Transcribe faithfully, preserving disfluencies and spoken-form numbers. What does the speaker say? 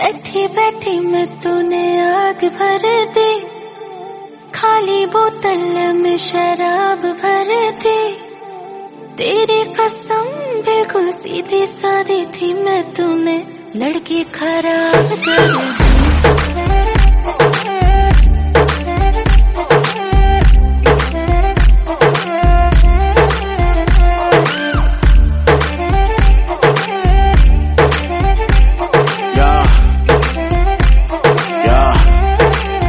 बैठी बैठी मैं तूने आग भर दी, खाली बोतल में शराब भर दी। तेरी कसम बिल्कुल सीधी सादी थी, मैं तूने लड़की खराब कर दी।